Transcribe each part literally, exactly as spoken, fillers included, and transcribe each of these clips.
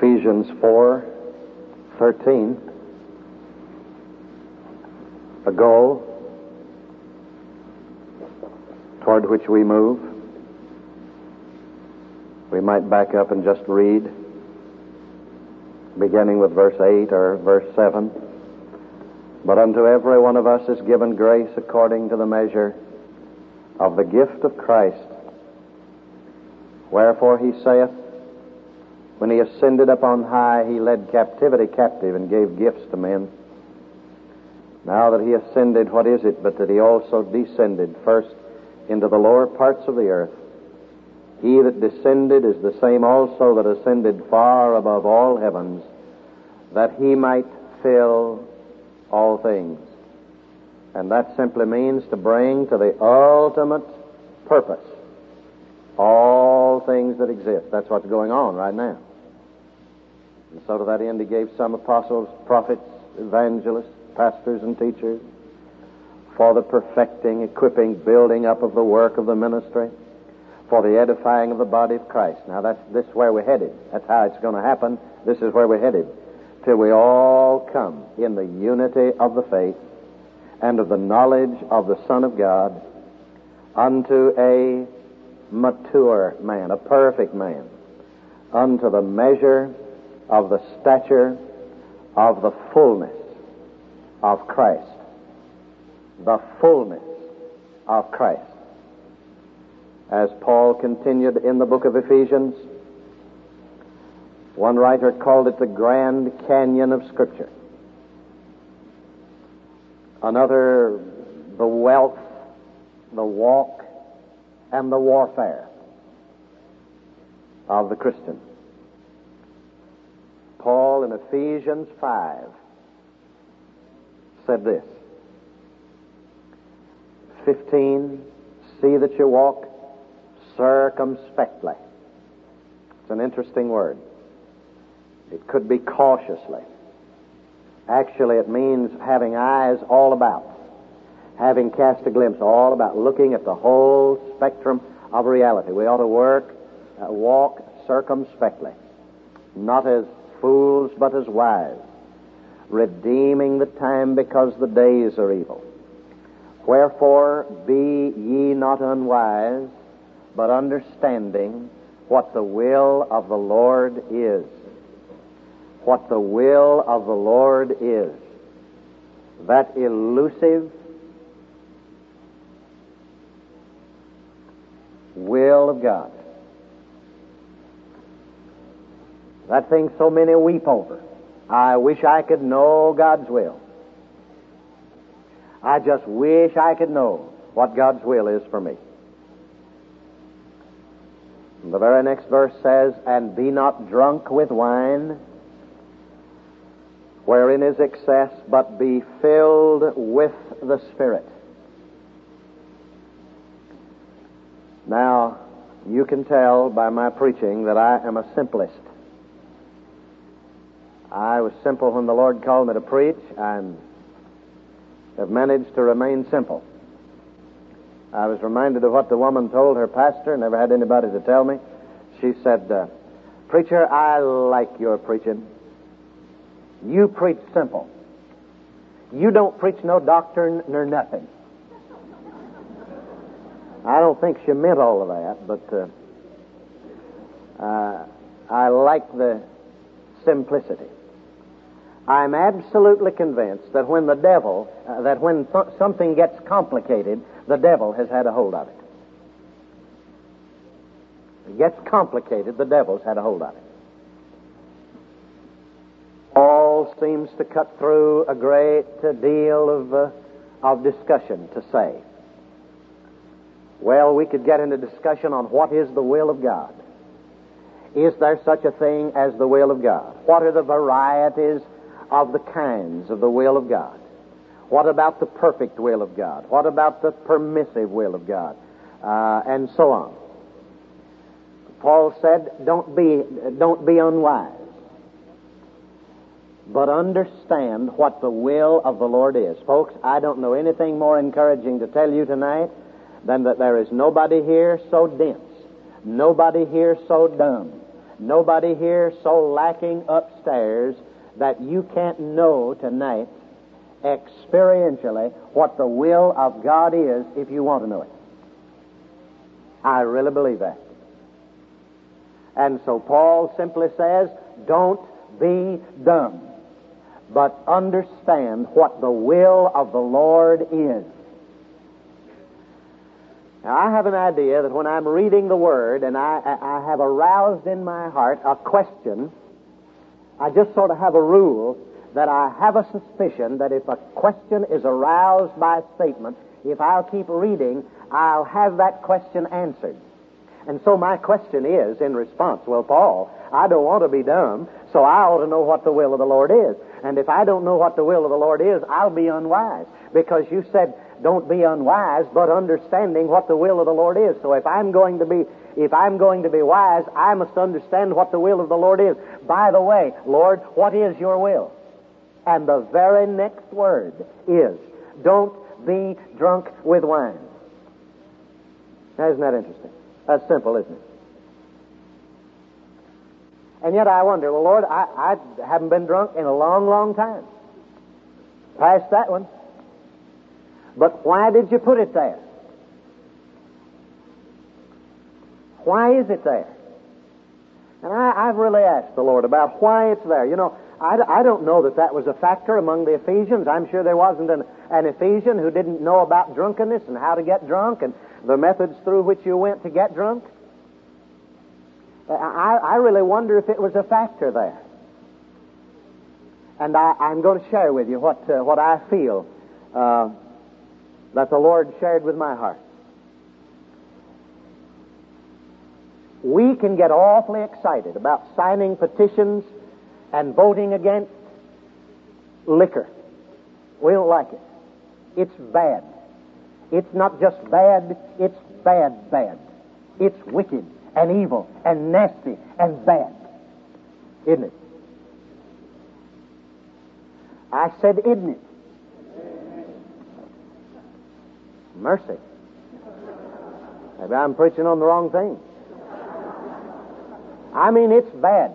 Ephesians four thirteen, a goal toward which we move. We might back up and just read, beginning with verse eight or verse seven. But unto every one of us is given grace according to the measure of the gift of Christ. Wherefore he saith, when he ascended up on high, he led captivity captive and gave gifts to men. Now that he ascended, what is it but that he also descended first into the lower parts of the earth? He that descended is the same also that ascended far above all heavens, that he might fill all things. And that simply means to bring to the ultimate purpose all things that exist. That's what's going on right now. And so to that end he gave some apostles, prophets, evangelists, pastors and teachers for the perfecting, equipping, building up of the work of the ministry, for the edifying of the body of Christ. Now that's this is where we're headed. That's how it's going to happen. This is where we're headed. Till we all come in the unity of the faith and of the knowledge of the Son of God unto a mature man, a perfect man, unto the measure of the stature of the fullness of Christ. The fullness of Christ. As Paul continued in the book of Ephesians, one writer called it the Grand Canyon of Scripture. Another, the wealth, the walk, and the warfare of the Christian. Paul in Ephesians five said this, fifteen, see that you walk circumspectly. It's an interesting word. It could be cautiously. Actually, it means having eyes all about, having cast a glimpse all about, looking at the whole spectrum of reality. We ought to work, uh, walk circumspectly, not as fools but as wise, redeeming the time because the days are evil. Wherefore be ye not unwise, but understanding what the will of the Lord is. What the will of the Lord is. That elusive will of God. That thing so many weep over. I wish I could know God's will. I just wish I could know what God's will is for me. And the very next verse says, and be not drunk with wine, wherein is excess, but be filled with the Spirit. Now, you can tell by my preaching that I am a simplist. I was simple when the Lord called me to preach, and have managed to remain simple. I was reminded of what the woman told her pastor, never had anybody to tell me. She said, uh, preacher, I like your preaching. You preach simple. You don't preach no doctrine nor nothing. I don't think she meant all of that, but uh, uh, I like the simplicity. I'm absolutely convinced that when the devil, uh, that when th- something gets complicated, the devil has had a hold of it. It gets complicated, the devil's had a hold of it. Paul seems to cut through a great deal of, uh, of discussion to say, well, we could get into discussion on what is the will of God. Is there such a thing as the will of God? What are the varieties of the kinds of the will of God? What about the perfect will of God? What about the permissive will of God? Uh, and so on. Paul said, don't be, don't be unwise, but understand what the will of the Lord is. Folks, I don't know anything more encouraging to tell you tonight than that there is nobody here so dense, nobody here so dumb, Nobody here so lacking upstairs that you can't know tonight experientially what the will of God is if you want to know it. I really believe that. And so Paul simply says, don't be dumb, but understand what the will of the Lord is. Now, I have an idea that when I'm reading the Word and I, I have aroused in my heart a question, I just sort of have a rule that I have a suspicion that if a question is aroused by a statement, if I'll keep reading, I'll have that question answered. And so my question is, in response, well, Paul, I don't want to be dumb, so I ought to know what the will of the Lord is. And if I don't know what the will of the Lord is, I'll be unwise. Because you said, don't be unwise, but understanding what the will of the Lord is. So if I'm going to be, if I'm going to be wise, I must understand what the will of the Lord is. By the way, Lord, what is your will? And the very next word is, don't be drunk with wine. Now, isn't that interesting? That's simple, isn't it? And yet I wonder, well, Lord, I, I haven't been drunk in a long, long time. Past that one. But why did you put it there? Why is it there? And I, I've really asked the Lord about why it's there. You know, I, I don't know that that was a factor among the Ephesians. I'm sure there wasn't an, an Ephesian who didn't know about drunkenness and how to get drunk and the methods through which you went to get drunk. I, I really wonder if it was a factor there. And I, I'm going to share with you what, uh, what I feel uh, that the Lord shared with my heart. We can get awfully excited about signing petitions and voting against liquor. We don't like it. It's bad. It's not just bad, it's bad, bad. It's wicked and evil and nasty and bad. Isn't it? I said, isn't it? Mercy. Maybe I'm preaching on the wrong thing. I mean, it's bad.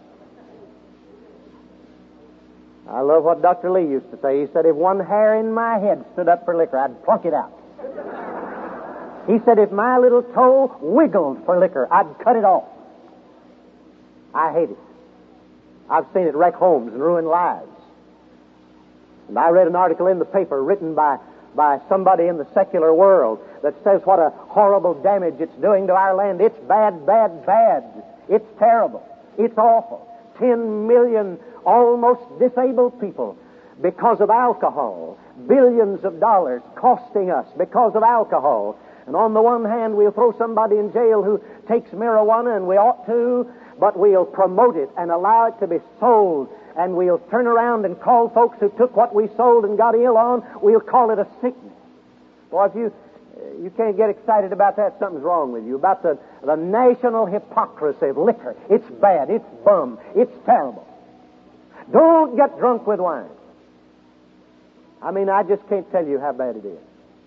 I love what Doctor Lee used to say. He said, if one hair in my head stood up for liquor, I'd pluck it out. He said, if my little toe wiggled for liquor, I'd cut it off. I hate it. I've seen it wreck homes and ruin lives. And I read an article in the paper written by, by somebody in the secular world that says what a horrible damage it's doing to our land. It's bad, bad, bad. It's terrible. It's awful. Ten million almost disabled people because of alcohol. Billions of dollars costing us because of alcohol. And on the one hand, we'll throw somebody in jail who takes marijuana, and we ought to, but we'll promote it and allow it to be sold. And we'll turn around and call folks who took what we sold and got ill on, we'll call it a sickness. Boy, if you you can't get excited about that, something's wrong with you. About the, the national hypocrisy of liquor. It's bad. It's bum. It's terrible. Don't get drunk with wine. I mean, I just can't tell you how bad it is.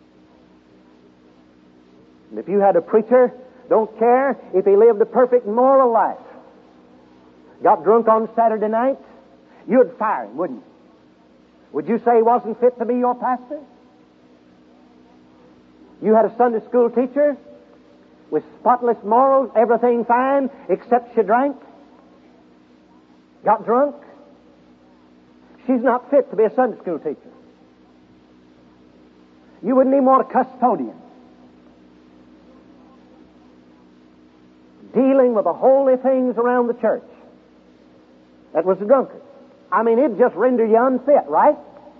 And if you had a preacher, don't care if he lived a perfect moral life, got drunk on Saturday night, you'd fire him, wouldn't you? Would you say he wasn't fit to be your pastor? You had a Sunday school teacher with spotless morals, everything fine, except she drank, got drunk. She's not fit to be a Sunday school teacher. You wouldn't even want a custodian dealing with the holy things around the church that was a drunkard. I mean, it'd just render you unfit, right?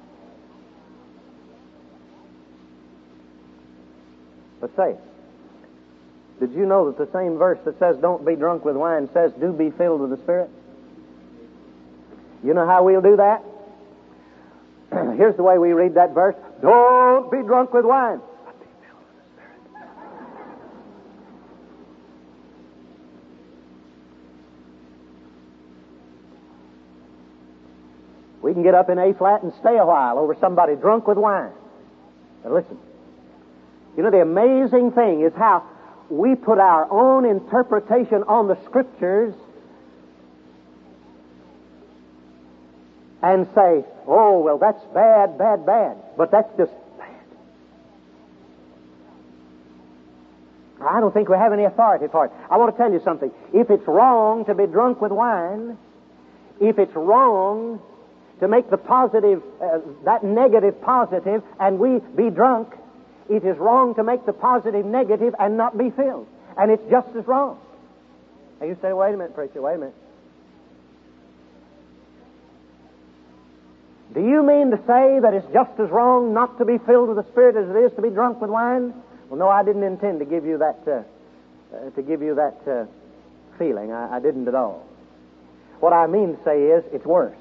But say, did you know that the same verse that says don't be drunk with wine says do be filled with the Spirit? You know how we'll do that? Here's the way we read that verse. Don't be drunk with wine, but be filled with the Spirit. We can get up in A flat and stay a while over somebody drunk with wine. But listen, you know, the amazing thing is how we put our own interpretation on the Scriptures and say, oh, well, that's bad, bad, bad. But that's just bad. I don't think we have any authority for it. I want to tell you something. If it's wrong to be drunk with wine, if it's wrong to make the positive, uh, that negative positive, and we be drunk, it is wrong to make the positive negative and not be filled. And it's just as wrong. Now you say, wait a minute, preacher, wait a minute. Do you mean to say that it's just as wrong not to be filled with the Spirit as it is to be drunk with wine? Well, no, I didn't intend to give you that uh, uh, to give you that uh, feeling. I, I didn't at all. What I mean to say is, it's worse.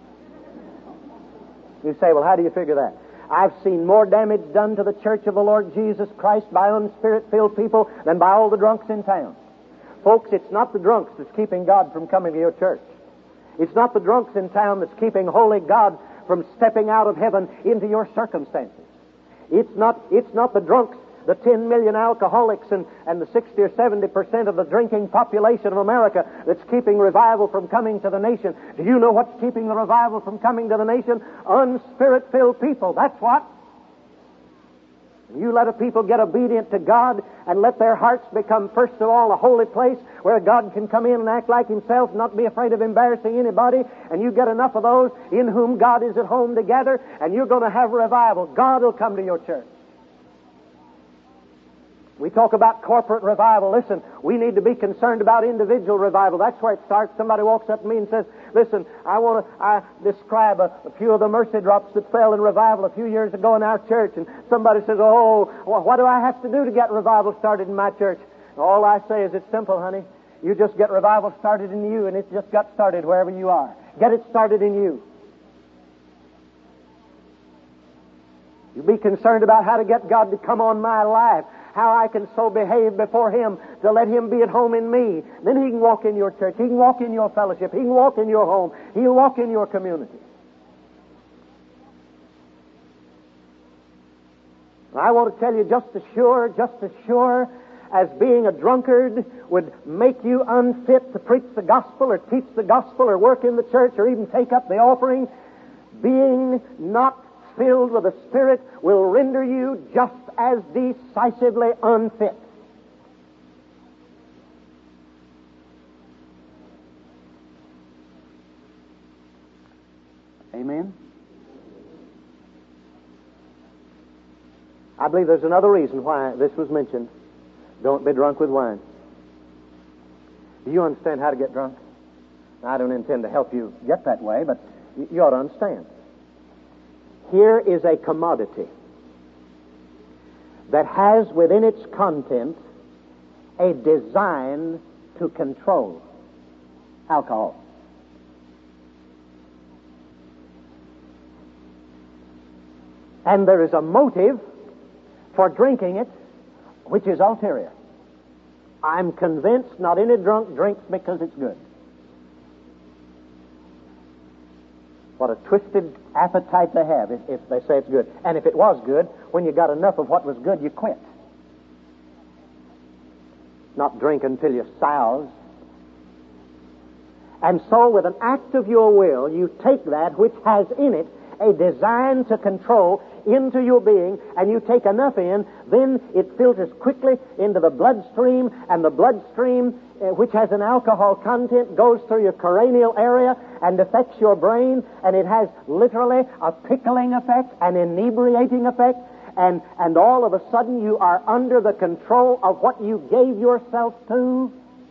You say, well, how do you figure that? I've seen more damage done to the church of the Lord Jesus Christ by unspirit-filled people than by all the drunks in town. Folks, it's not the drunks that's keeping God from coming to your church. It's not the drunks in town that's keeping holy God from stepping out of heaven into your circumstances. It's not, it's not the drunks, the ten million alcoholics and, and the sixty or seventy percent of the drinking population of America that's keeping revival from coming to the nation. Do you know what's keeping the revival from coming to the nation? Unspirit-filled people. That's what. You let a people get obedient to God and let their hearts become, first of all, a holy place where God can come in and act like Himself, not be afraid of embarrassing anybody, and you get enough of those in whom God is at home together, and you're going to have revival. God will come to your church. We talk about corporate revival. Listen, we need to be concerned about individual revival. That's where it starts. Somebody walks up to me and says, listen, I want to I describe a, a few of the mercy drops that fell in revival a few years ago in our church. And somebody says, oh, well, what do I have to do to get revival started in my church? All I say is, it's simple, honey. You just get revival started in you, and it's just got started wherever you are. Get it started in you. You be concerned about how to get God to come on my life, how I can so behave before Him to let Him be at home in me. Then He can walk in your church. He can walk in your fellowship. He can walk in your home. He'll walk in your community. I want to tell you, just as sure, just as sure as being a drunkard would make you unfit to preach the gospel or teach the gospel or work in the church or even take up the offering, being not filled with the Spirit will render you just as decisively unfit. Amen? I believe there's another reason why this was mentioned. Don't be drunk with wine. Do you understand how to get drunk? I don't intend to help you get that way, but you ought to understand. Here is a commodity that has within its content a design to control alcohol. And there is a motive for drinking it, which is ulterior. I'm convinced not any drunk drinks because it's good. What a twisted appetite they have if, if they say it's good. And if it was good, when you got enough of what was good, you quit. Not drink until you're soused. And so with an act of your will, you take that which has in it a design to control into your being, and you take enough in, then it filters quickly into the bloodstream, and the bloodstream, uh, which has an alcohol content, goes through your cranial area and affects your brain, and it has literally a pickling effect, an inebriating effect, and, and all of a sudden you are under the control of what you gave yourself to.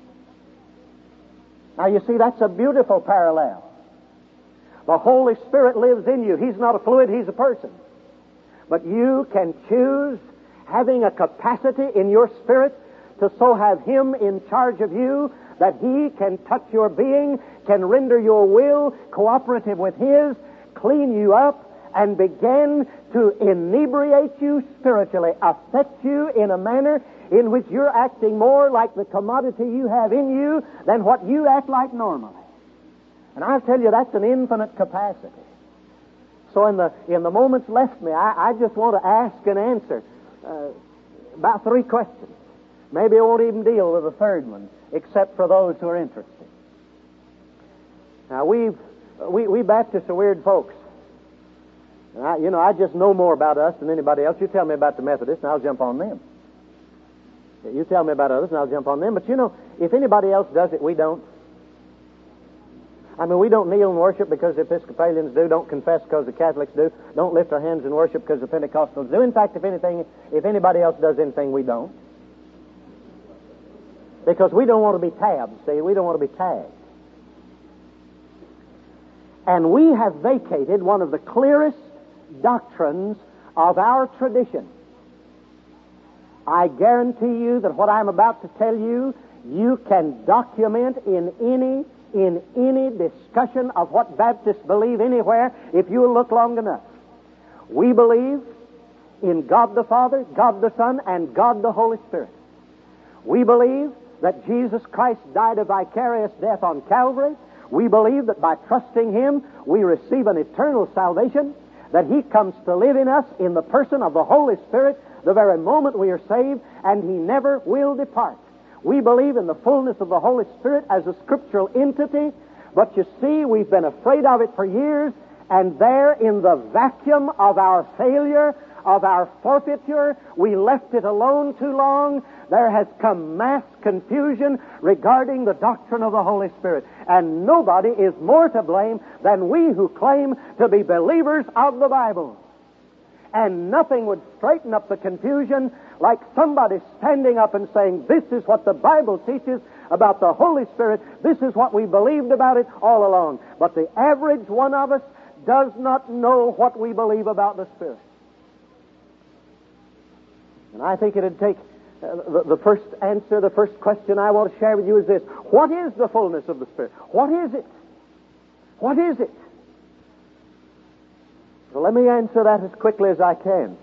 Now you see, that's a beautiful parallel. The Holy Spirit lives in you. He's not a fluid, He's a person. But you can choose, having a capacity in your spirit, to so have Him in charge of you that He can touch your being, can render your will cooperative with His, clean you up, and begin to inebriate you spiritually, affect you in a manner in which you're acting more like the commodity you have in you than what you act like normally. And I'll tell you, that's an infinite capacity. So in the in the moments left me, I, I just want to ask and answer uh, about three questions. Maybe I won't even deal with a third one, except for those who are interested. Now, we've we, we Baptists are weird folks. And I, you know, I just know more about us than anybody else. You tell me about the Methodists, and I'll jump on them. You tell me about others, and I'll jump on them. But you know, if anybody else does it, we don't. I mean, we don't kneel and worship because the Episcopalians do, don't confess because the Catholics do, don't lift our hands in worship because the Pentecostals do. In fact, if anything, if anybody else does anything, we don't. Because we don't want to be tabbed, see, we don't want to be tagged. And we have vacated one of the clearest doctrines of our tradition. I guarantee you that what I'm about to tell you, you can document in any in any discussion of what Baptists believe anywhere if you will look long enough. We believe in God the Father, God the Son, and God the Holy Spirit. We believe that Jesus Christ died a vicarious death on Calvary. We believe that by trusting Him, we receive an eternal salvation, that He comes to live in us in the person of the Holy Spirit the very moment we are saved, and He never will depart. We believe in the fullness of the Holy Spirit as a scriptural entity, but you see, we've been afraid of it for years, and there in the vacuum of our failure, of our forfeiture, we left it alone too long. There has come mass confusion regarding the doctrine of the Holy Spirit. And nobody is more to blame than we who claim to be believers of the Bible. And nothing would straighten up the confusion like somebody standing up and saying, this is what the Bible teaches about the Holy Spirit. This is what we believed about it all along. But the average one of us does not know what we believe about the Spirit. And I think it'd take uh, the, the first answer, the first question I want to share with you is this. What is the fullness of the Spirit? What is it? What is it? So let me answer that as quickly as I can.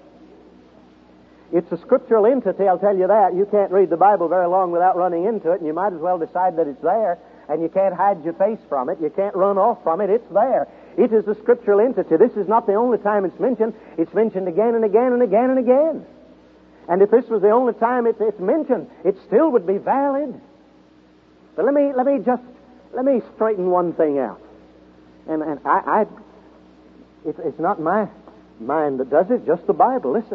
It's a scriptural entity, I'll tell you that. You can't read the Bible very long without running into it, and you might as well decide that it's there, and you can't hide your face from it. You can't run off from it. It's there. It is a scriptural entity. This is not the only time it's mentioned. It's mentioned again and again and again and again. And if this was the only time it's, it's mentioned, it still would be valid. But let me let me just let me straighten one thing out. And and I, I it, it's not my mind that does it, just the Bible. Listen.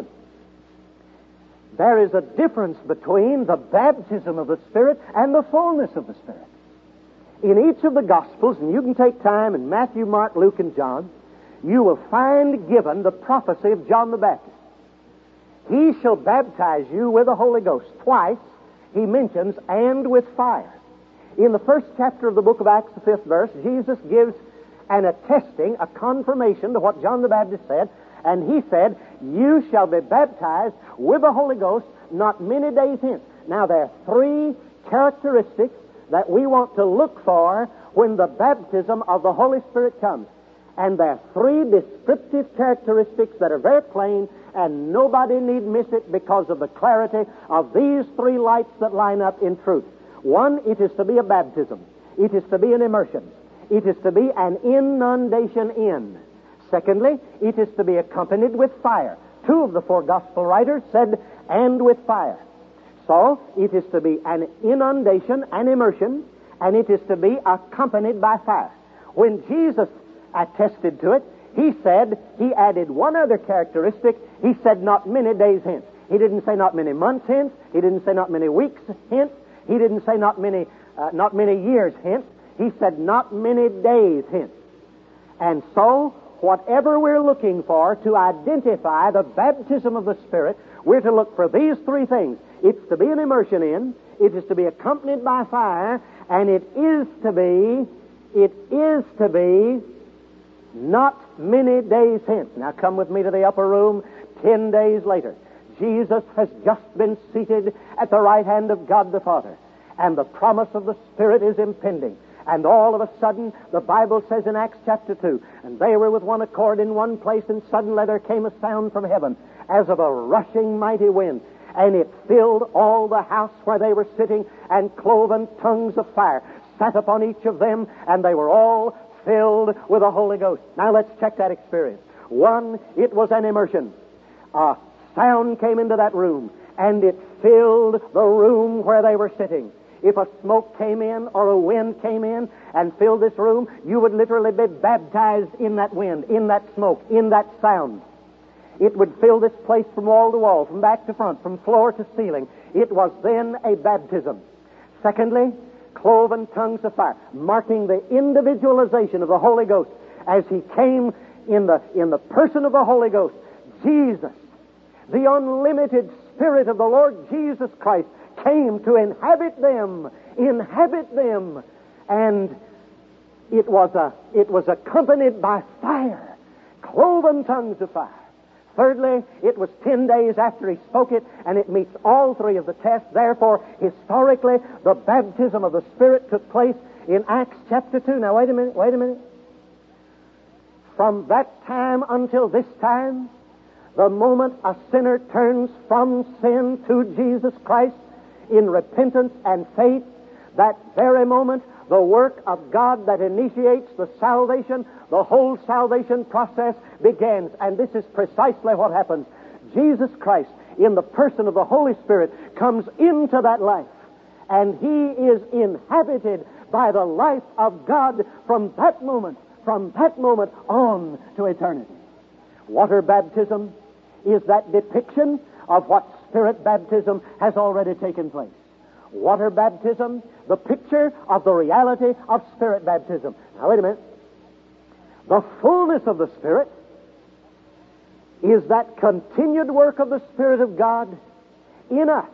There is a difference between the baptism of the Spirit and the fullness of the Spirit. In each of the Gospels, and you can take time in Matthew, Mark, Luke, and John, you will find given the prophecy of John the Baptist. He shall baptize you with the Holy Ghost. Twice he mentions, and with fire. In the first chapter of the book of Acts, the fifth verse, Jesus gives an attesting, a confirmation to what John the Baptist said, and he said, you shall be baptized with the Holy Ghost not many days hence. Now there are three characteristics that we want to look for when the baptism of the Holy Spirit comes. And there are three descriptive characteristics that are very plain, and nobody need miss it because of the clarity of these three lights that line up in truth. One, it is to be a baptism. It is to be an immersion. It is to be an inundation in. Secondly, it is to be accompanied with fire. Two of the four gospel writers said, and with fire. So, it is to be an inundation, an immersion, and it is to be accompanied by fire. When Jesus attested to it, he said, he added one other characteristic. He said, not many days hence. He didn't say not many months hence. He didn't say not many weeks hence. He didn't say not many, uh, not many years hence. He said not many days hence. And so, whatever we're looking for to identify the baptism of the Spirit, we're to look for these three things. It's to be an immersion in, it is to be accompanied by fire, and it is to be, it is to be not many days hence. Now come with me to the upper room. Ten days later, Jesus has just been seated at the right hand of God the Father, and the promise of the Spirit is impending. And all of a sudden, the Bible says in Acts chapter two, and they were with one accord in one place, and suddenly there came a sound from heaven as of a rushing mighty wind, and it filled all the house where they were sitting, and cloven tongues of fire sat upon each of them, and they were all filled with the Holy Ghost. Now let's check that experience. One, it was an immersion. A sound came into that room, and it filled the room where they were sitting. If a smoke came in or a wind came in and filled this room, you would literally be baptized in that wind, in that smoke, in that sound. It would fill this place from wall to wall, from back to front, from floor to ceiling. It was then a baptism. Secondly, cloven tongues of fire, marking the individualization of the Holy Ghost as He came in the, in the person of the Holy Ghost. Jesus, the unlimited Spirit of the Lord Jesus Christ, came to inhabit them, inhabit them, and it was a, it was accompanied by fire, cloven tongues of fire. Thirdly, it was ten days after He spoke it, and it meets all three of the tests. Therefore, historically, the baptism of the Spirit took place in Acts chapter two. Now, wait a minute, wait a minute. From that time until this time, the moment a sinner turns from sin to Jesus Christ in repentance and faith, that very moment, the work of God that initiates the salvation, the whole salvation process begins. And this is precisely what happens. Jesus Christ, in the person of the Holy Spirit, comes into that life, and He is inhabited by the life of God from that moment, from that moment on to eternity. Water baptism is that depiction of what Spirit baptism has already taken place. Water baptism, the picture of the reality of Spirit baptism. Now, wait a minute. The fullness of the Spirit is that continued work of the Spirit of God in us,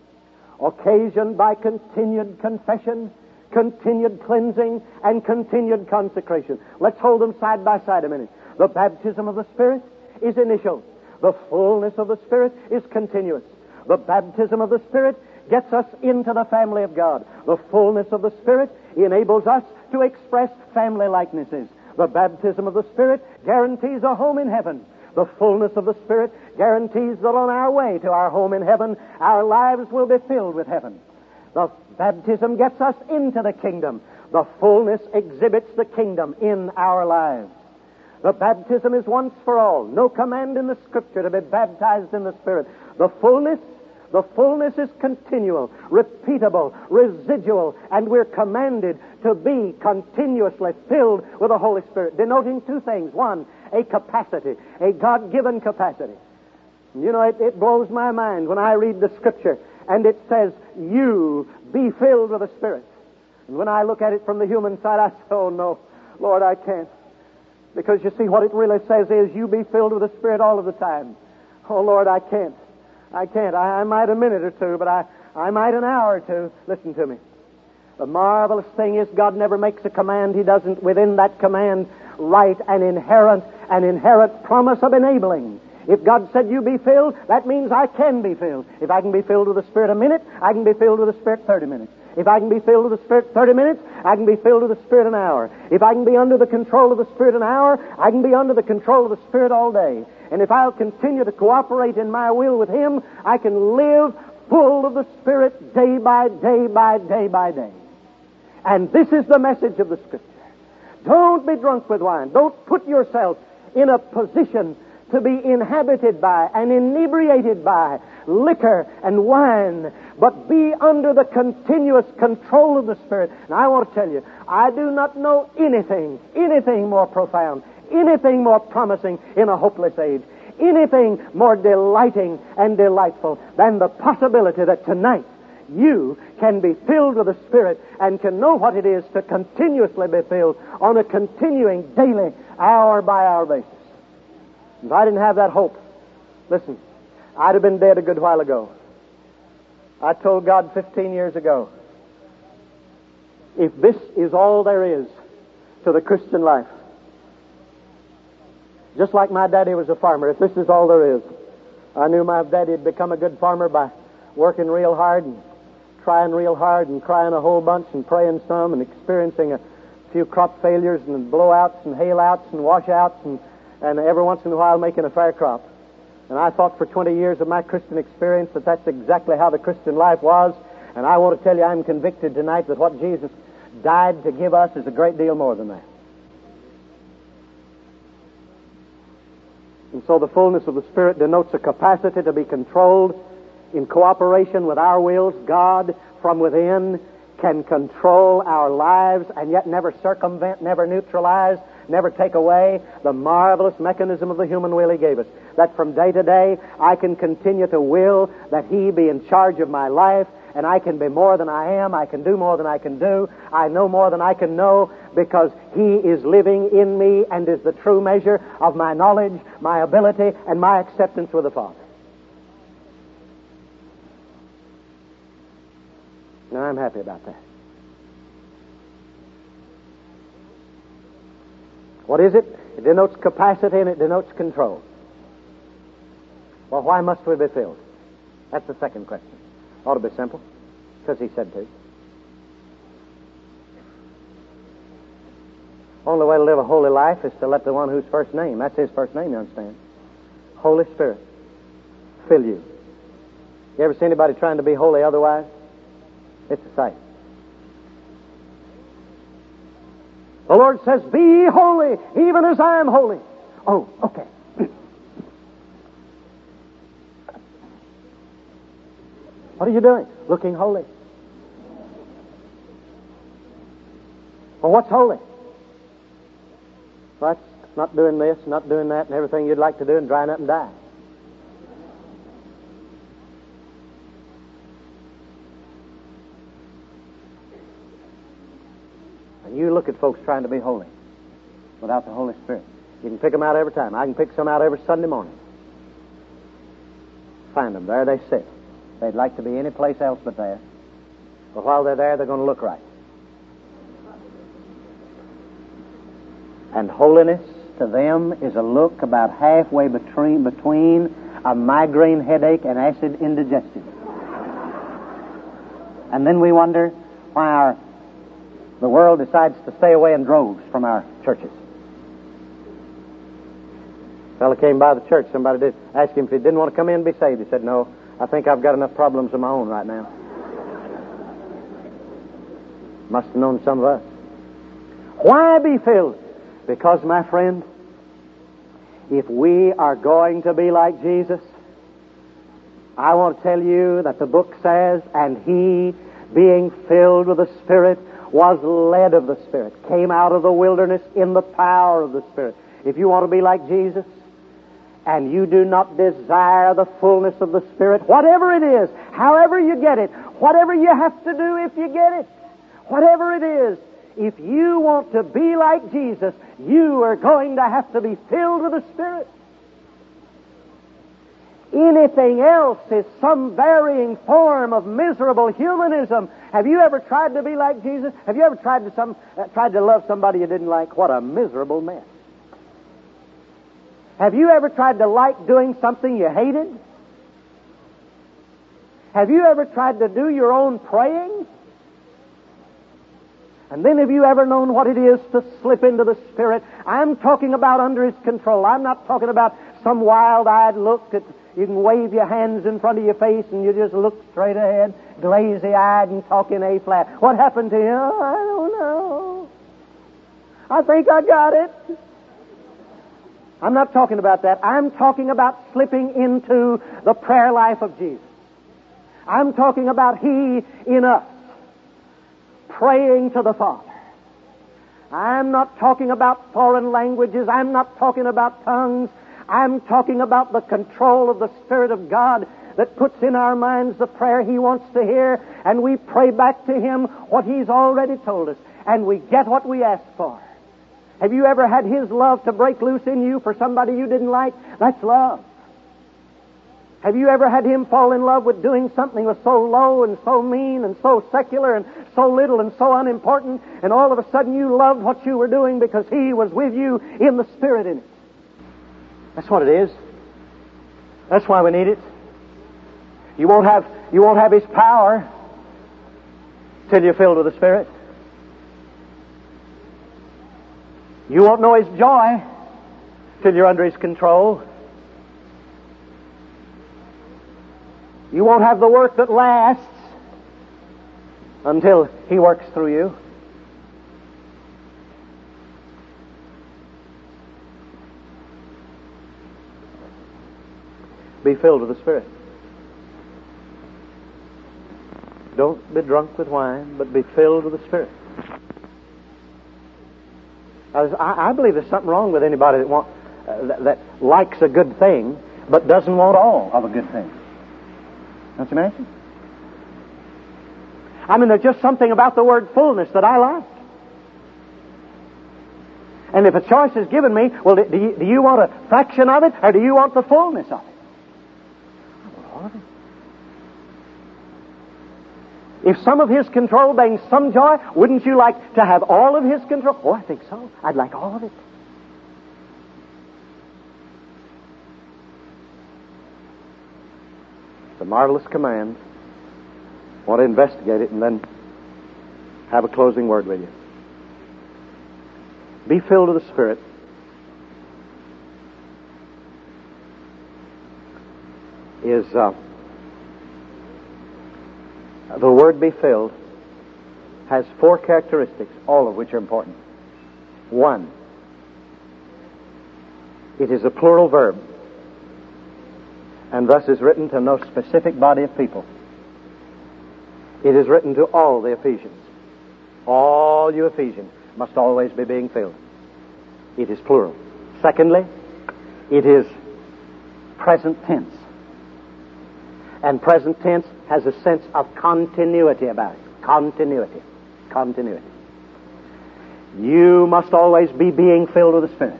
occasioned by continued confession, continued cleansing, and continued consecration. Let's hold them side by side a minute. The baptism of the Spirit is initial. The fullness of the Spirit is continuous. The baptism of the Spirit gets us into the family of God. The fullness of the Spirit enables us to express family likenesses. The baptism of the Spirit guarantees a home in heaven. The fullness of the Spirit guarantees that on our way to our home in heaven, our lives will be filled with heaven. The baptism gets us into the kingdom. The fullness exhibits the kingdom in our lives. The baptism is once for all. No command in the Scripture to be baptized in the Spirit. The fullness, the fullness is continual, repeatable, residual, and we're commanded to be continuously filled with the Holy Spirit, denoting two things. One, a capacity, a God-given capacity. You know, it, it blows my mind when I read the Scripture and it says, you be filled with the Spirit. And when I look at it from the human side, I say, oh no, Lord, I can't. Because you see, what it really says is, you be filled with the Spirit all of the time. Oh Lord, I can't. I can't. I, I might a minute or two, but I, I might an hour or two. Listen to me. The marvelous thing is, God never makes a command. He doesn't, within that command, write an inherent, an inherent promise of enabling. If God said you be filled, that means I can be filled. If I can be filled with the Spirit a minute, I can be filled with the Spirit thirty minutes. If I can be filled with the Spirit thirty minutes, I can be filled with the Spirit an hour. If I can be under the control of the Spirit an hour, I can be under the control of the Spirit all day. And if I'll continue to cooperate in my will with Him, I can live full of the Spirit day by day by day by day. And this is the message of the Scripture. Don't be drunk with wine. Don't put yourself in a position to be inhabited by and inebriated by liquor and wine, but be under the continuous control of the Spirit. And I want to tell you, I do not know anything, anything more profound, anything more promising in a hopeless age, anything more delighting and delightful than the possibility that tonight you can be filled with the Spirit and can know what it is to continuously be filled on a continuing, daily, hour by hour basis. If I didn't have that hope, listen, I'd have been dead a good while ago. I told God fifteen years ago, if this is all there is to the Christian life, just like my daddy was a farmer, if this is all there is, I knew my daddy had become a good farmer by working real hard and trying real hard and crying a whole bunch and praying some and experiencing a few crop failures and blowouts and hail-outs and washouts and and every once in a while making a fair crop. And I thought for twenty years of my Christian experience that that's exactly how the Christian life was. And I want to tell you, I'm convicted tonight that what Jesus died to give us is a great deal more than that. And so the fullness of the Spirit denotes a capacity to be controlled in cooperation with our wills, God from within, can control our lives and yet never circumvent, never neutralize, never take away the marvelous mechanism of the human will He gave us. That from day to day I can continue to will that He be in charge of my life, and I can be more than I am, I can do more than I can do, I know more than I can know, because He is living in me and is the true measure of my knowledge, my ability, and my acceptance with the Father. Now, I'm happy about that. What is it? It denotes capacity and it denotes control. Well, why must we be filled? That's the second question. Ought to be simple, because He said to. Only way to live a holy life is to let the one whose first name, that's His first name, you understand, Holy Spirit, fill you. You ever see anybody trying to be holy otherwise? It's a sight. The Lord says, be holy, even as I am holy. Oh, okay. What are you doing? Looking holy. Well, what's holy? Well, that's not doing this, not doing that, and everything you'd like to do and drying up and die. And you look at folks trying to be holy without the Holy Spirit. You can pick them out every time. I can pick some out every Sunday morning. Find them. There they sit. They'd like to be any place else but there. But while they're there, they're going to look right. And holiness to them is a look about halfway between, between a migraine headache and acid indigestion. And then we wonder why our, the world decides to stay away in droves from our churches. A fellow came by the church. Somebody did ask him if he didn't want to come in and be saved. He said, no, I think I've got enough problems of my own right now. Must have known some of us. Why be filled? Because, my friend, if we are going to be like Jesus, I want to tell you that the book says, and He, being filled with the Spirit, was led of the Spirit, came out of the wilderness in the power of the Spirit. If you want to be like Jesus, and you do not desire the fullness of the Spirit, whatever it is, however you get it, whatever you have to do if you get it, whatever it is, if you want to be like Jesus, you are going to have to be filled with the Spirit. Anything else is some varying form of miserable humanism. Have you ever tried to be like Jesus? Have you ever tried to some uh, tried to love somebody you didn't like? What a miserable mess. Have you ever tried to like doing something you hated? Have you ever tried to do your own praying? And then have you ever known what it is to slip into the Spirit? I'm talking about under His control. I'm not talking about some wild-eyed look that you can wave your hands in front of your face and you just look straight ahead, glazy-eyed and talk in A-flat. What happened to you? Oh, I don't know. I think I got it. I'm not talking about that. I'm talking about slipping into the prayer life of Jesus. I'm talking about He in us, praying to the Father. I'm not talking about foreign languages. I'm not talking about tongues. I'm talking about the control of the Spirit of God that puts in our minds the prayer He wants to hear, and we pray back to Him what He's already told us, and we get what we ask for. Have you ever had His love to break loose in you for somebody you didn't like? That's love. Have you ever had Him fall in love with doing something that was so low and so mean and so secular and so little and so unimportant, and all of a sudden you loved what you were doing because He was with you in the Spirit in it? That's what it is. That's why we need it. You won't have, you won't have His power till you're filled with the Spirit. You won't know His joy till you're under His control. You won't have the work that lasts until He works through you. Be filled with the Spirit. don't be drunk with wine, but be filled with the Spirit. I, I believe there's something wrong with anybody that want, uh, that, that likes a good thing, but doesn't want all of a good thing. Don't you imagine? I mean, there's just something about the word fullness that I like. And if a choice is given me, well, do you, do you want a fraction of it, or do you want the fullness of it? I want all of it. If some of His control brings some joy, wouldn't you like to have all of His control? Oh, I think so. I'd like all of it. It's a marvelous command. I want to investigate it and then have a closing word with you. Be filled with the Spirit. Is uh, the word be filled has four characteristics, all of which are important. One, it is a plural verb, and thus is written to no specific body of people. It is written to all the Ephesians. All you Ephesians must always be being filled. It is plural. Secondly, it is present tense. And present tense has a sense of continuity about it. Continuity. Continuity. You must always be being filled with the Spirit.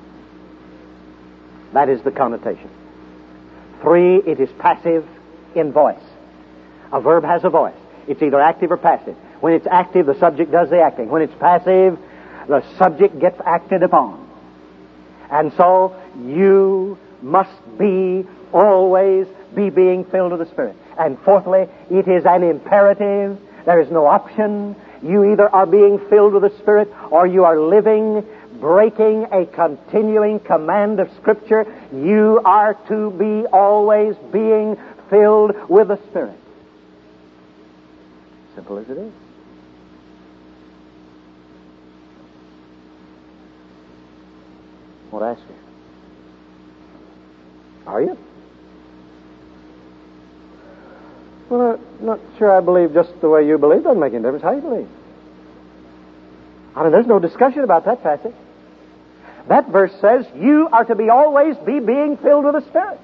That is the connotation. Three, it is passive in voice. A verb has a voice. It's either active or passive. When it's active, the subject does the acting. When it's passive, the subject gets acted upon. And so, you must be always be being filled with the Spirit. And fourthly, it is an imperative. There is no option. You either are being filled with the Spirit or you are living, breaking a continuing command of Scripture. You are to be always being filled with the Spirit. Simple as it is. I want to ask you, are you? Well, I'm not sure I believe just the way you believe. Doesn't make any difference how you believe. I mean, there's no discussion about that passage. That verse says you are to be always be being filled with the Spirit.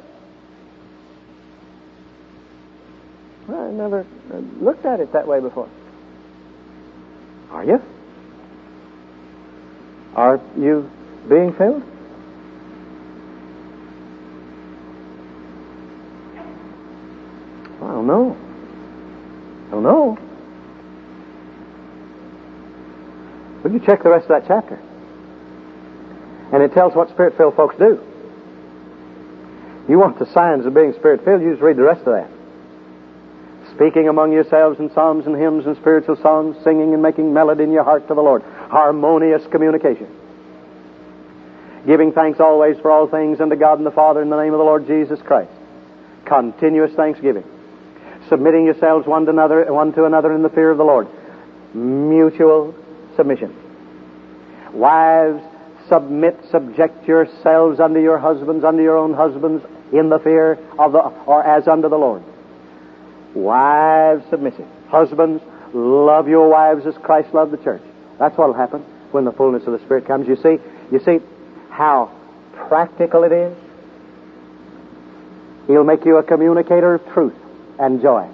Well, I never looked at it that way before. Are you? Are you being filled? I don't know. I don't know. But you check the rest of that chapter. And it tells what Spirit-filled folks do. You want the signs of being Spirit-filled, you just read the rest of that. Speaking among yourselves in psalms and hymns and spiritual songs, singing and making melody in your heart to the Lord. Harmonious communication. Giving thanks always for all things unto God and the Father in the name of the Lord Jesus Christ. Continuous thanksgiving. Submitting yourselves one to another, one to another in the fear of the Lord. Mutual submission. Wives, submit, subject yourselves unto your husbands, unto your own husbands, in the fear of the, or as unto the Lord. Wives, submissive. Husbands, love your wives as Christ loved the church. That's what will happen when the fullness of the Spirit comes. You see, you see how practical it is. He'll make you a communicator of truth and joy.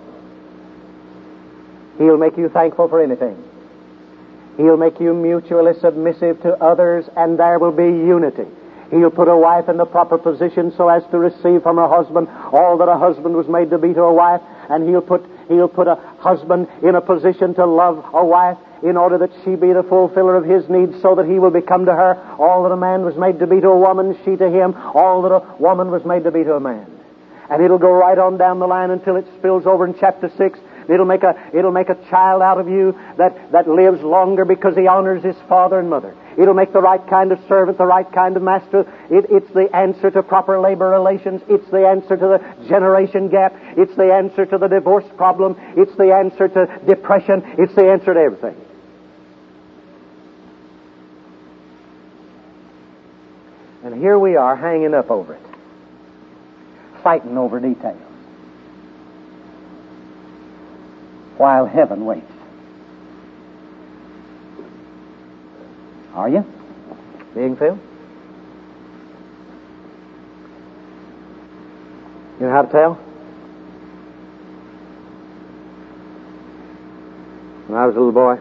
He'll make you thankful for anything. He'll make you mutually submissive to others, and there will be unity. He'll put a wife in the proper position so as to receive from her husband all that a husband was made to be to a wife, and he'll put he'll put a husband in a position to love a wife in order that she be the fulfiller of his needs, so that he will become to her all that a man was made to be to a woman, she to him, all that a woman was made to be to a man. And it'll go right on down the line until it spills over in chapter six. It'll make a it'll make a child out of you that, that lives longer because he honors his father and mother. It'll make the right kind of servant, the right kind of master. It, it's the answer to proper labor relations. It's the answer to the generation gap. It's the answer to the divorce problem. It's the answer to depression. It's the answer to everything. And here we are hanging up over it, fighting over details. while heaven waits. Are you being filled? You know how to tell? When I was a little boy,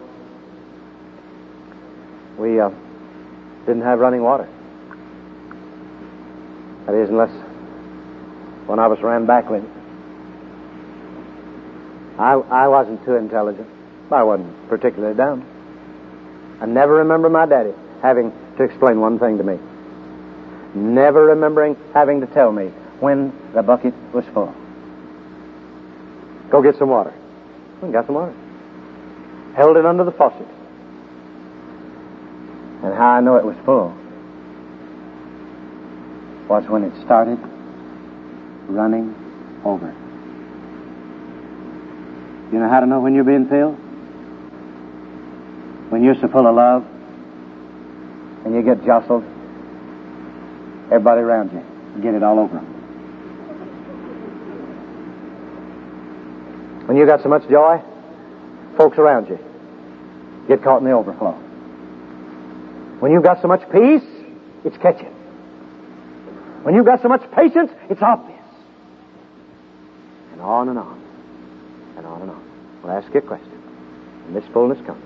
we uh, didn't have running water. That is, unless one of us ran back with it. I, I wasn't too intelligent. I wasn't particularly dumb. I never remember my daddy having to explain one thing to me. Never remembering having to tell me when the bucket was full. Go get some water. We got some water. Held it under the faucet. And how I know it was full was when it started running over. You know how to know when you're being filled? When you're so full of love and you get jostled, everybody around you, you get it all over them. When you got so much joy, folks around you get caught in the overflow. When you've got so much peace, it's catching. When you've got so much patience, it's obvious. And on and on. And on and on. We'll ask you a question. When this fullness comes,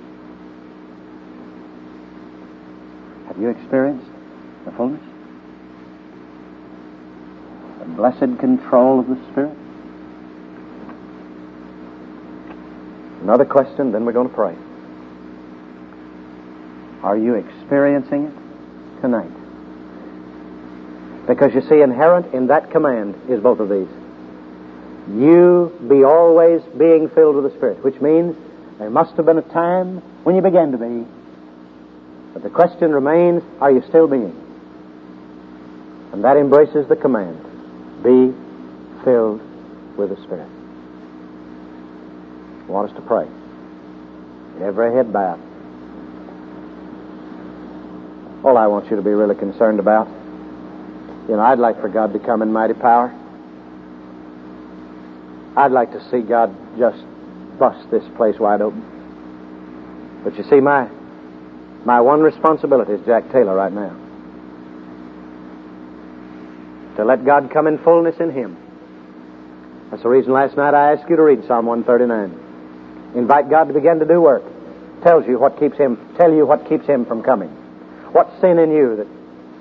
have you experienced the fullness? The blessed control of the Spirit? Another question, then we're going to pray. Are you experiencing it tonight? Because you see, inherent in that command is both of these. You be always being filled with the Spirit, which means there must have been a time when you began to be. But the question remains, are you still being? And that embraces the command, be filled with the Spirit. I want us to pray. Every head bowed. All I want you to be really concerned about, you know, I'd like for God to come in mighty power. I'd like to see God just bust this place wide open. But you see, my my one responsibility is Jack Taylor right now. To let God come in fullness in Him. That's the reason last night I asked you to read Psalm one thirty-nine. Invite God to begin to do work. Tells you what keeps Him, tell you what keeps Him from coming. What's sin in you that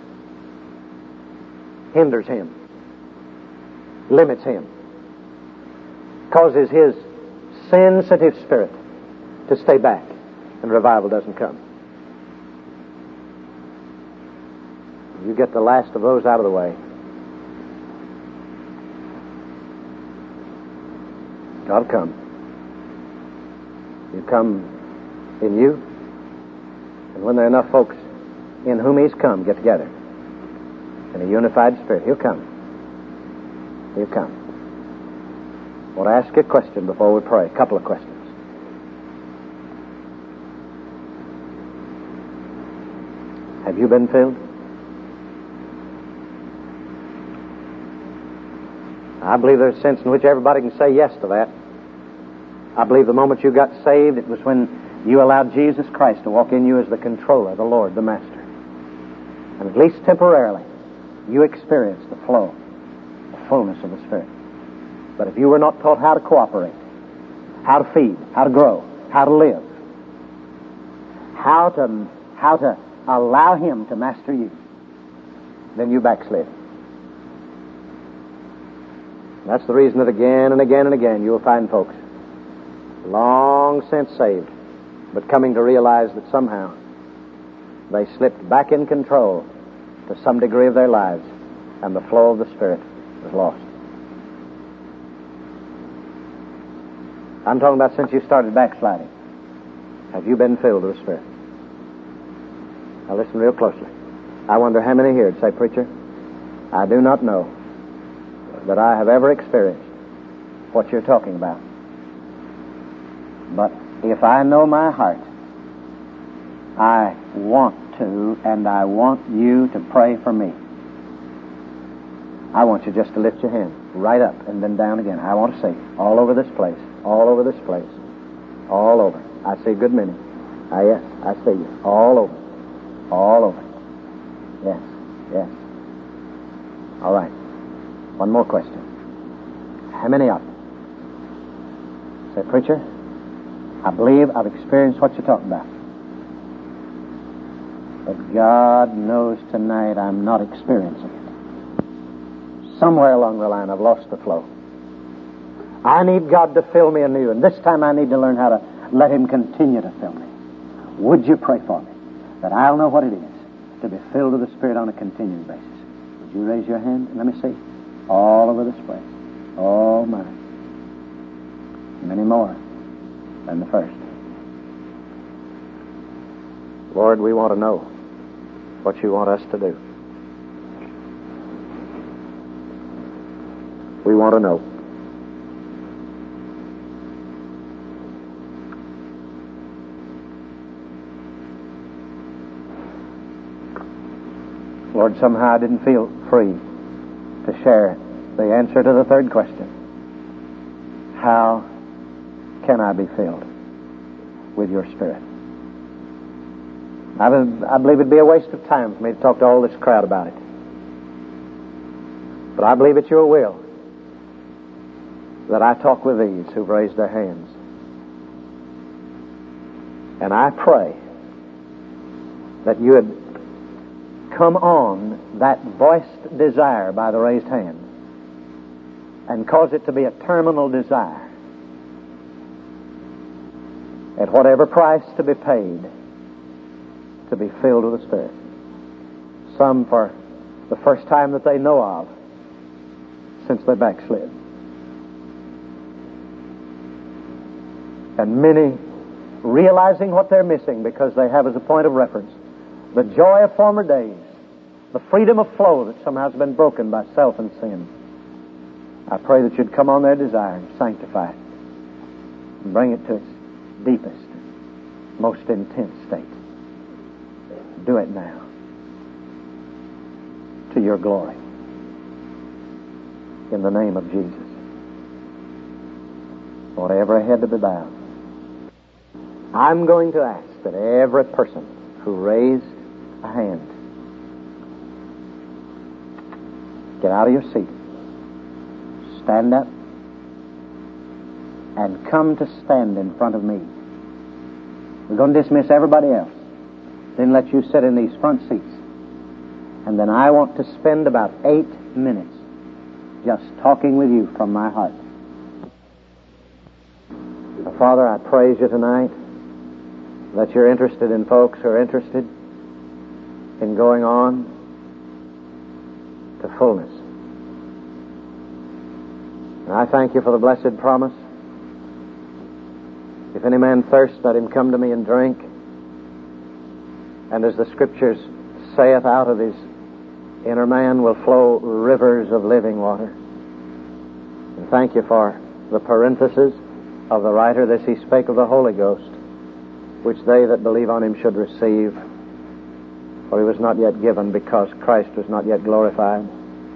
hinders Him, limits Him, causes His sensitive spirit to stay back and revival doesn't come. You get the last of those out of the way. God come. You come in you, and when there are enough folks in whom He's come get together in a unified spirit, He'll come. He'll come. I want to ask you a question before we pray. A couple of questions. Have you been filled? I believe there's a sense in which everybody can say yes to that. I believe the moment you got saved, it was when you allowed Jesus Christ to walk in you as the controller, the Lord, the Master. And at least temporarily, you experienced the flow, the fullness of the Spirit. But if you were not taught how to cooperate, how to feed, how to grow, how to live, how to, how to allow Him to master you, then you backslid. That's the reason that again and again and again you'll find folks long since saved, but coming to realize that somehow they slipped back in control to some degree of their lives, and the flow of the Spirit was lost. I'm talking about since you started backsliding. Have you been filled with the Spirit? Now listen real closely. I wonder how many here would say, Preacher, I do not know that I have ever experienced what you're talking about. But if I know my heart, I want to, and I want you to pray for me. I want you just to lift your hand right up and then down again. I want to see all over this place. All over this place. All over. I see a good many. Ah, yes, I see you. All over. All over. Yes, yes. All right. One more question. How many of you say, preacher, I believe I've experienced what you're talking about. But God knows tonight I'm not experiencing it. Somewhere along the line I've lost the flow. I need God to fill me anew, and this time I need to learn how to let Him continue to fill me. Would you pray for me that I'll know what it is to be filled with the Spirit on a continuing basis? Would you raise your hand and let me see? All over this place. Oh, my. Many more than the first. Lord, we want to know what you want us to do. We want to know. Lord, somehow I didn't feel free to share the answer to the third question. How can I be filled with your Spirit? I, would, I believe it'd be a waste of time for me to talk to all this crowd about it. But I believe it's your will that I talk with these who've raised their hands. And I pray that you would come on that voiced desire by the raised hand and cause it to be a terminal desire at whatever price to be paid to be filled with the Spirit. Some for the first time that they know of since they backslid. And many realizing what they're missing because they have as a point of reference the joy of former days, the freedom of flow that somehow has been broken by self and sin. I pray that you'd come on their desire and sanctify it and bring it to its deepest, most intense state. Do it now to your glory. In the name of Jesus. Lord, every head to be bowed. I'm going to ask that every person who raised a hand get out of your seat, stand up, and come to stand in front of me. We're going to dismiss everybody else, then let you sit in these front seats. And then I want to spend about eight minutes just talking with you from my heart. Now, Father, I praise you tonight that you're interested in folks who are interested in going on to fullness. And I thank you for the blessed promise. If any man thirst, let him come to me and drink. And as the Scriptures saith, out of his inner man will flow rivers of living water. And thank you for the parenthesis of the writer. This he spake of the Holy Ghost, which they that believe on him should receive. For he was not yet given, because Christ was not yet glorified.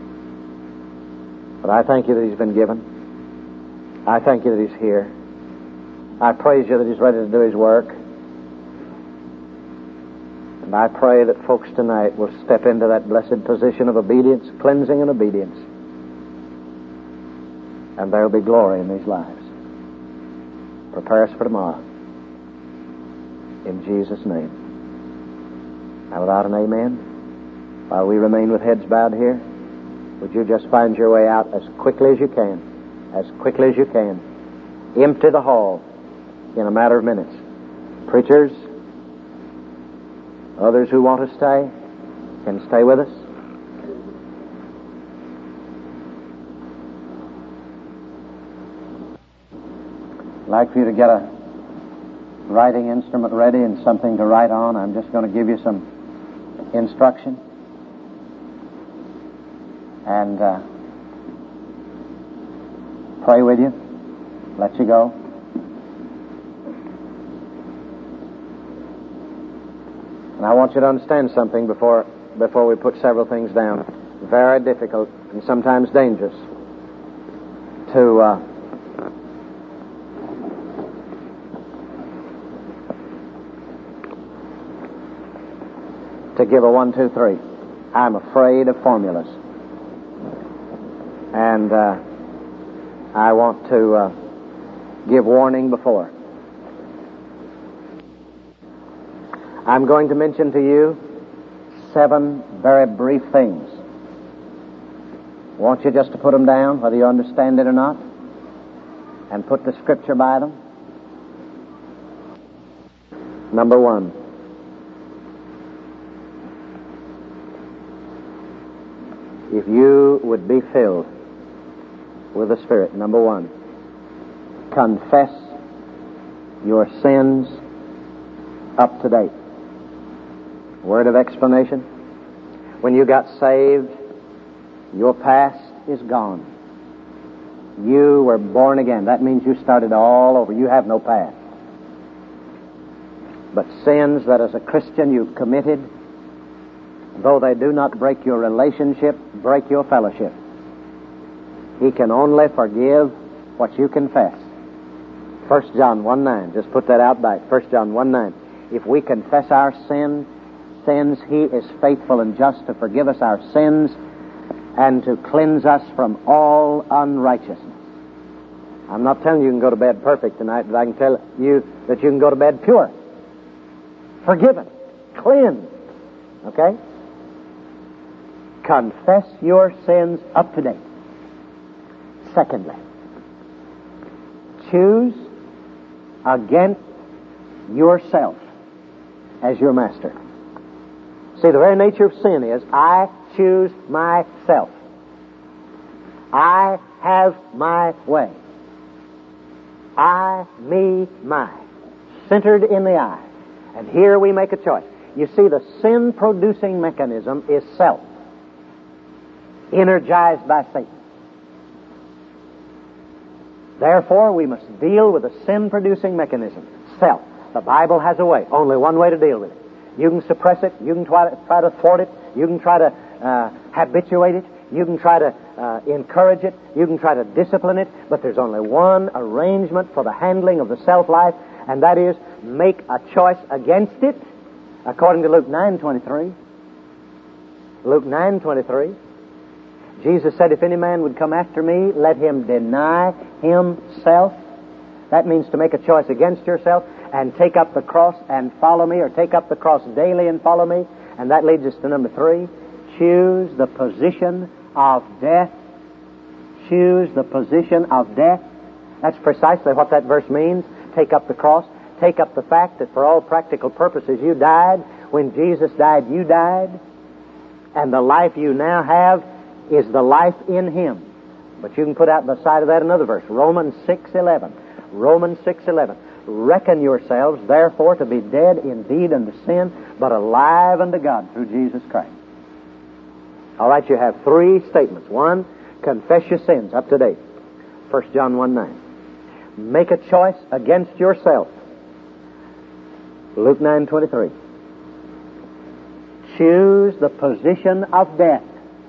But I thank you that he's been given. I thank you that he's here. I praise you that he's ready to do his work. And I pray that folks tonight will step into that blessed position of obedience, cleansing and obedience. And there will be glory in these lives. Prepare us for tomorrow. In Jesus' name. Now, without an amen, while we remain with heads bowed here, would you just find your way out as quickly as you can, as quickly as you can. Empty the hall in a matter of minutes. Preachers, others who want to stay, can stay with us. I'd like for you to get a writing instrument ready and something to write on. I'm just going to give you some instruction. And uh, pray with you. Let you go. And I want you to understand something before before we put several things down. Very difficult and sometimes dangerous to uh, to give a one, two, three. I'm afraid of formulas. And uh, I want to uh, give warning before. I'm going to mention to you seven very brief things. I want you just to put them down, whether you understand it or not, and put the scripture by them. Number one. If you would be filled with the Spirit, number one, confess your sins up to date. Word of explanation. When you got saved, your past is gone. You were born again. That means you started all over. You have no past. But sins that as a Christian you've committed, though they do not break your relationship, break your fellowship. He can only forgive what you confess. First John one nine. Just put that out back. First John one nine. If we confess our sin, sins, He is faithful and just to forgive us our sins and to cleanse us from all unrighteousness. I'm not telling you you can go to bed perfect tonight, but I can tell you that you can go to bed pure, forgiven, cleansed. Okay? Confess your sins up to date. Secondly, choose against yourself as your master. See, the very nature of sin is, I choose myself. I have my way. I, me, my. Centered in the I. And here we make a choice. You see, the sin-producing mechanism is self, energized by Satan. Therefore, we must deal with the sin-producing mechanism, self. The Bible has a way, only one way to deal with it. You can suppress it, you can try to, try to thwart it, you can try to uh, habituate it, you can try to uh, encourage it, you can try to discipline it, but there's only one arrangement for the handling of the self-life, and that is make a choice against it, according to Luke nine twenty-three. Luke nine twenty-three. Jesus said, if any man would come after me, let him deny himself. That means to make a choice against yourself and take up the cross and follow me, or take up the cross daily and follow me. And that leads us to number three. Choose the position of death. Choose the position of death. That's precisely what that verse means. Take up the cross. Take up the fact that for all practical purposes you died. When Jesus died, you died. And the life you now have is the life in Him. But you can put out beside of that another verse. Romans six eleven. Romans six eleven. Reckon yourselves, therefore, to be dead indeed unto sin, but alive unto God through Jesus Christ. All right, you have three statements. One, confess your sins up to date. First John one nine. Make a choice against yourself. Luke nine twenty-three. Choose the position of death.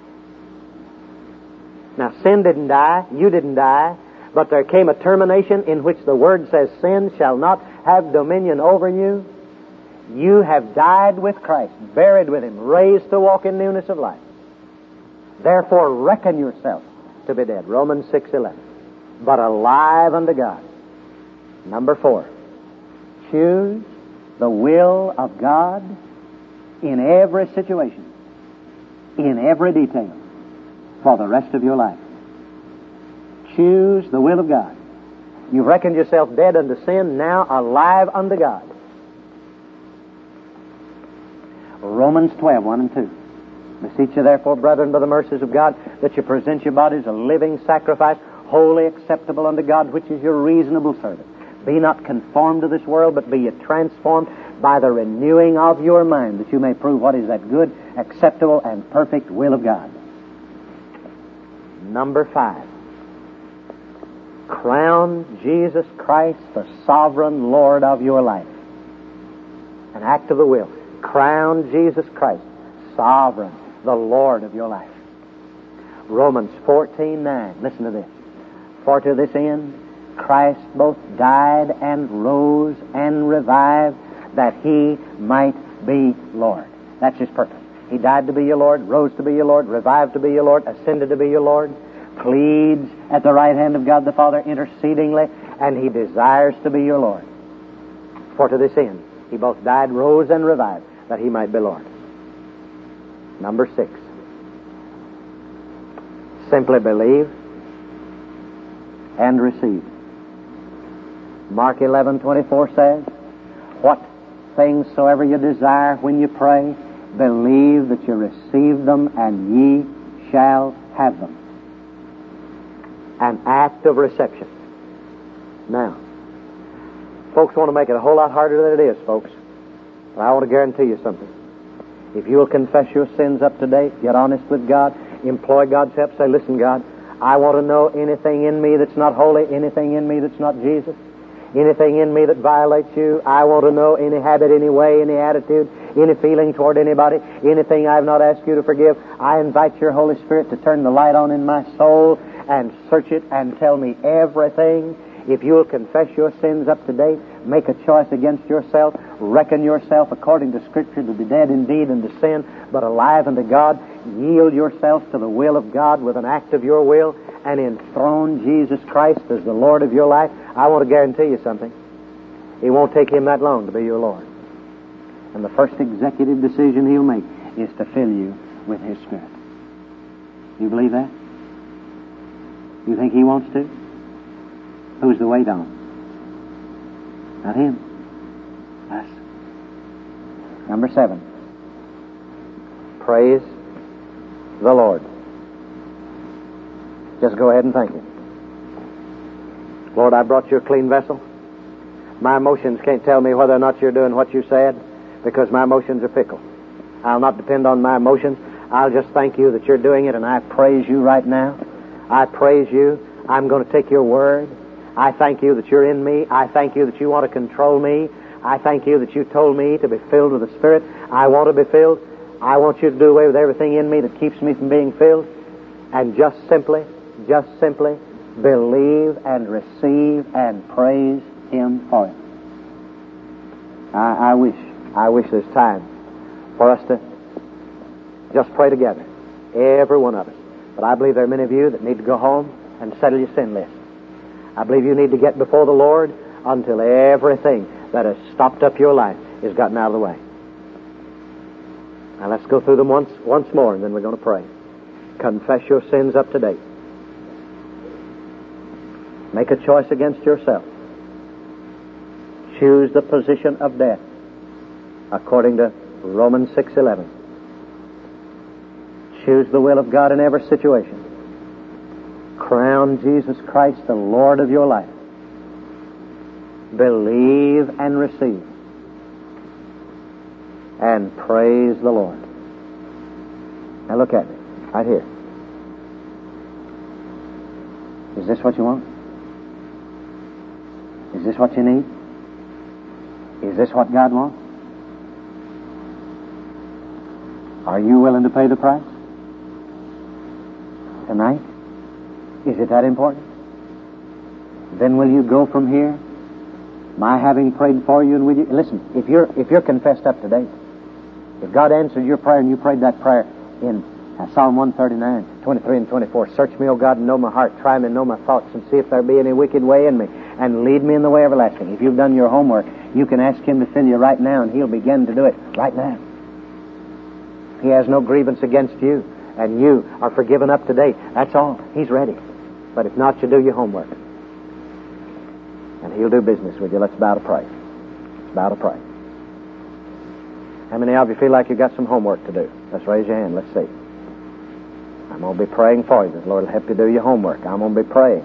Now, sin didn't die, you didn't die, but there came a termination in which the Word says, sin shall not have dominion over you. You have died with Christ, buried with Him, raised to walk in newness of life. Therefore, reckon yourself to be dead. Romans six eleven. But alive unto God. Number four, choose the will of God in every situation, in every detail, for the rest of your life. Choose the will of God. You've reckoned yourself dead unto sin, now alive unto God. Romans twelve, one and two. Beseech you therefore, brethren, by the mercies of God, that you present your bodies a living sacrifice, wholly acceptable unto God, which is your reasonable service. Be not conformed to this world, but be ye transformed by the renewing of your mind, that you may prove what is that good, acceptable, and perfect will of God. Number five. Crown Jesus Christ the sovereign Lord of your life. An act of the will. Crown Jesus Christ sovereign, the Lord of your life. Romans fourteen nine. Listen to this. For to this end Christ both died and rose and revived, that He might be Lord. That's His purpose. He died to be your Lord, rose to be your Lord, revived to be your Lord, ascended to be your Lord, pleads at the right hand of God the Father intercedingly, and He desires to be your Lord. For to this end, He both died, rose, and revived, that He might be Lord. Number six. Simply believe and receive. Mark eleven twenty-four says, what things soever you desire when you pray, believe that you receive them, and ye shall have them. An act of reception. Now, folks want to make it a whole lot harder than it is, folks. But I want to guarantee you something. If you will confess your sins up to date, get honest with God, employ God's help, say, listen, God, I want to know anything in me that's not holy, anything in me that's not Jesus, anything in me that violates you. I want to know any habit, any way, any attitude, any feeling toward anybody, anything I've not asked you to forgive. I invite your Holy Spirit to turn the light on in my soul and search it and tell me everything. If you will confess your sins up to date, make a choice against yourself, reckon yourself according to Scripture to be dead indeed unto sin, but alive unto God, yield yourself to the will of God with an act of your will, and enthrone Jesus Christ as the Lord of your life, I want to guarantee you something. It won't take Him that long to be your Lord. And the first executive decision He'll make is to fill you with His Spirit. You believe that? You think He wants to? Who's the wait on? Not Him. Us. Number seven. Praise the Lord. Just go ahead and thank Him. Lord, I brought you a clean vessel. My emotions can't tell me whether or not you're doing what you said, because my emotions are fickle. I'll not depend on my emotions. I'll just thank you that you're doing it, and I praise you right now. I praise you. I'm going to take your word. I thank you that you're in me. I thank you that you want to control me. I thank you that you told me to be filled with the Spirit. I want to be filled. I want you to do away with everything in me that keeps me from being filled. And just simply, just simply believe and receive and praise Him for it. I, I wish, I wish there's time for us to just pray together, every one of us. But I believe there are many of you that need to go home and settle your sin list. I believe you need to get before the Lord until everything that has stopped up your life is gotten out of the way. Now let's go through them once, once more, and then we're going to pray. Confess your sins up to date. Make a choice against yourself. Choose the position of death, according to Romans six eleven. Choose the will of God in every situation. Crown Jesus Christ the Lord of your life. Believe and receive. And praise the Lord. Now look at me, right here. Is this what you want? Is this what you need? Is this what God wants? Are you willing to pay the price? Tonight? Is it that important? Then will you go from here, my having prayed for you and with you? Listen, if you're if you're confessed up to date, if God answered your prayer and you prayed that prayer in uh, Psalm one thirty-nine, twenty-three and twenty-four, search me, O God, and know my heart, try me and know my thoughts, and see if there be any wicked way in me, and lead me in the way everlasting. If you've done your homework, you can ask Him to fill you right now, and He'll begin to do it right now. He has no grievance against you, and you are forgiven up to date. That's all. He's ready. But if not, you do your homework. And He'll do business with you. Let's bow to pray. Let's bow to pray. How many of you feel like you've got some homework to do? Let's raise your hand. Let's see. I'm going to be praying for you. The Lord will help you do your homework. I'm going to be praying.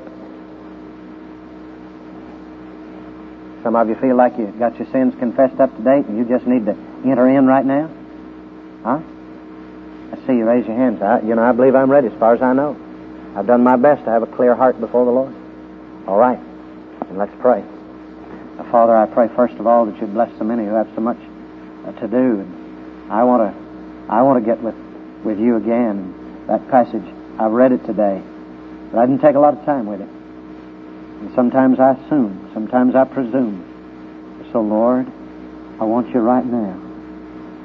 Some of you feel like you've got your sins confessed up to date and you just need to enter in right now? Huh? I see you raise your hands. I, you know, I believe I'm ready as far as I know. I've done my best to have a clear heart before the Lord. All right. And let's pray. Now, Father, I pray first of all that you bless so many who have so much uh, to do. And I want to I want to get with, with you again. That passage, I've read it today, but I didn't take a lot of time with it. And sometimes I assume, sometimes I presume. So, Lord, I want you right now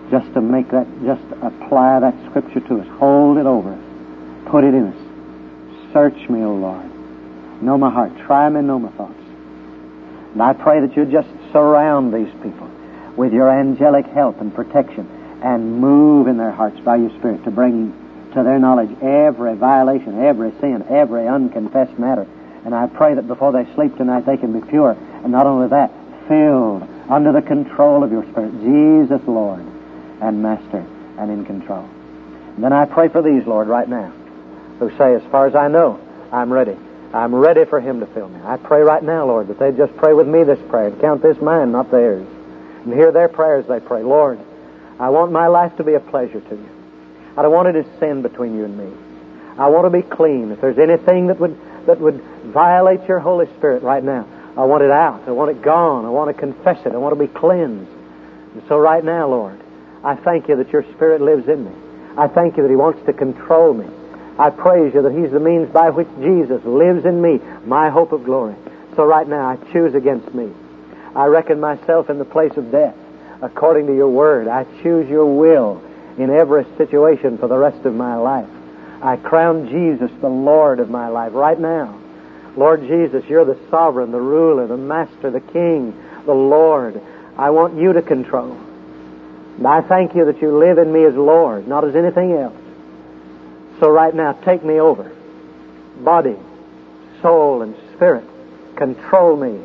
just to make that, just apply that Scripture to us. Hold it over us. Put it in us. Search me, O Lord. Know my heart. Try me, know my thoughts. And I pray that you just surround these people with your angelic help and protection and move in their hearts by your Spirit to bring to their knowledge every violation, every sin, every unconfessed matter. And I pray that before they sleep tonight they can be pure. And not only that, filled under the control of your Spirit. Jesus, Lord and Master and in control. And then I pray for these, Lord, right now, who say, as far as I know, I'm ready. I'm ready for Him to fill me. I pray right now, Lord, that they just pray with me this prayer and count this mine, not theirs. And hear their prayers they pray. Lord, I want my life to be a pleasure to you. I don't want it as sin between you and me. I want to be clean. If there's anything that would that would violate your Holy Spirit right now, I want it out. I want it gone. I want to confess it. I want to be cleansed. And so right now, Lord, I thank you that your Spirit lives in me. I thank you that He wants to control me. I praise you that He's the means by which Jesus lives in me, my hope of glory. So right now, I choose against me. I reckon myself in the place of death according to your word. I choose your will in every situation for the rest of my life. I crown Jesus the Lord of my life right now. Lord Jesus, you're the sovereign, the ruler, the master, the king, the Lord. I want you to control. And I thank you that you live in me as Lord, not as anything else. So right now, take me over. Body, soul, and spirit. Control me.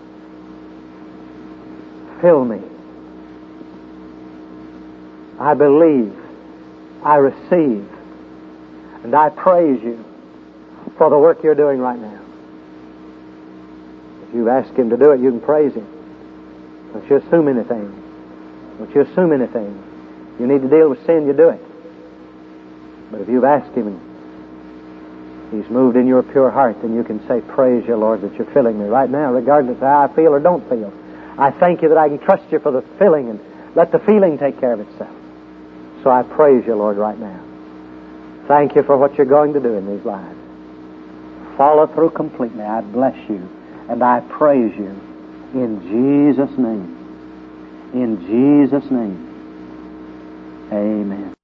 Fill me. I believe. I receive. And I praise you for the work you're doing right now. If you ask Him to do it, you can praise Him. Don't you assume anything. Don't you assume anything. You need to deal with sin, you do it. But if you've asked Him and He's moved in your pure heart, then you can say, praise you, Lord, that you're filling me right now, regardless of how I feel or don't feel. I thank you that I can trust you for the filling and let the feeling take care of itself. So I praise you, Lord, right now. Thank you for what you're going to do in these lives. Follow through completely. I bless you and I praise you in Jesus' name. In Jesus' name. Amen.